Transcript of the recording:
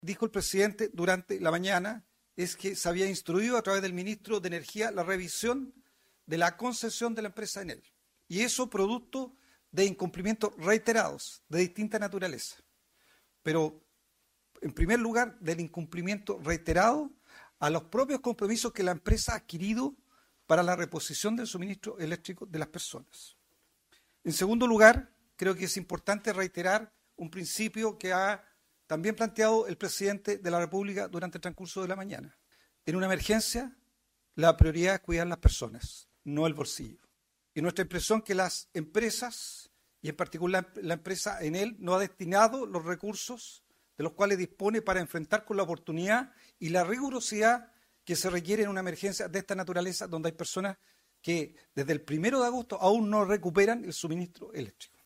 dijo el presidente durante la mañana es que se había instruido a través del ministro de Energía la revisión de la concesión de la empresa Enel. Y eso producto de incumplimientos reiterados de distinta naturaleza. Pero, en primer lugar, del incumplimiento reiterado a los propios compromisos que la empresa ha adquirido para la reposición del suministro eléctrico de las personas. En segundo lugar, creo que es importante reiterar un principio que ha también planteado el presidente de la República durante el transcurso de la mañana. En una emergencia, la prioridad es cuidar las personas, no el bolsillo. Y nuestra impresión es que las empresas, y en particular la empresa Enel, no ha destinado los recursos de los cuales dispone para enfrentar con la oportunidad y la rigurosidad que se requiere en una emergencia de esta naturaleza, donde hay personas que desde el 1 de agosto aún no recuperan el suministro eléctrico.